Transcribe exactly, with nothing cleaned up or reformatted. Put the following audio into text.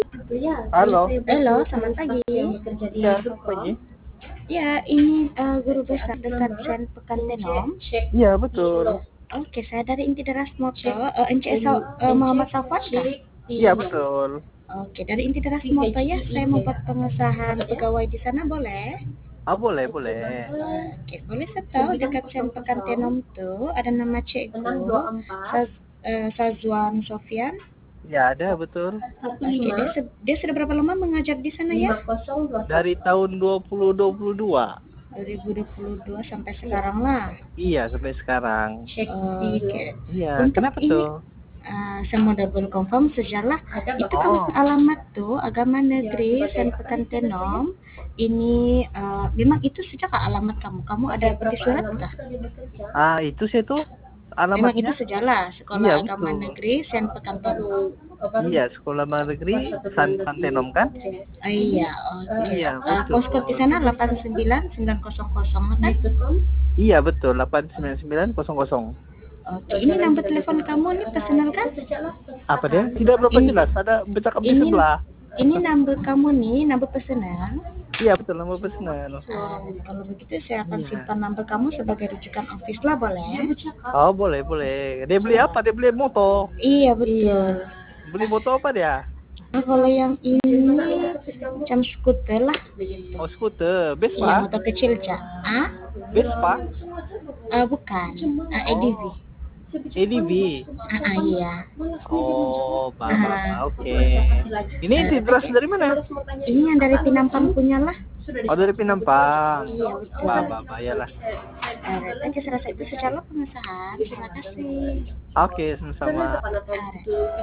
Halo. Halo, selamat pagi. Iya, selamat pagi. Ya, ini eh, guru besar dekat Sen Pekantenom. Iya, betul. Oke, saya dari Inti Deras Moto. Eh, N C S eh, Muhammad Safwan kah? Iya, betul. Oke, dari Inti Deras Moto ya, saya mau buat pengesahan pegawai di sana boleh? Ah, boleh, boleh. Oke, boleh saya tahu dekat Sen Pekantenom tuh ada nama cikgu Saz, eh, Sazwan Sofian. Iya, ada, betul. Oke, dia, se- dia sudah berapa lama mengajar di sana ya? Dari tahun dua ribu dua puluh dua. dua ribu dua puluh dua sampai sekarang lah. Iya, sampai sekarang. Oke. Iya, Untuk kenapa ini tuh? uh, saya mau double confirm sejarah. Itu kalau Oh, alamat tuh Agama Negeri Sen Pekantenom. Ini uh, memang itu sejarah alamat kamu. Kamu ada di surat kah? ah itu sih tuh Memang itu alamatnya. sejarah Iya, Sekolah Agama betul. Negeri Sen Pekantenom. Iya, Sekolah Menengah Negeri San Pantenom kan? Oh, iya, oke. Iya, Uh, betul. postcode di sana delapan sembilan sembilan nol nol kan? Iya, betul. delapan sembilan sembilan nol nol. Oke, ini nomor telepon kamu nih personal kan? Apa dia? Tidak berapa Ini jelas. Ada bercakap di ini sebelah. ini number kamu nih, number personal. Iya, betul. Nomor personal. Ah, kalau begitu saya akan Iya. simpan number kamu sebagai rujukan office lah, boleh? Oh, boleh, boleh. Dia beli apa? Dia beli motor. Iya, betul. Beli motor apa dia? Nah, kalau yang ini macam skuter lah. Oh, skuter. Iya, Vespa? motor kecil, Cak. Ah? Vespa? Ah, bukan. Ah, A D V. Oh, A D V. Ah, ah, iya. Oh, bah, bah, bah. Ah. Oke. Ini tidras dari mana? Ini yang dari Pinampang punya lah. Oh, dari Pinampang. Iya, betul. Bah, bah, bah, ya lah. Eh, Oke, saya rasa itu secara pengesahan. Terima kasih. Oke, sama-sama. Ah,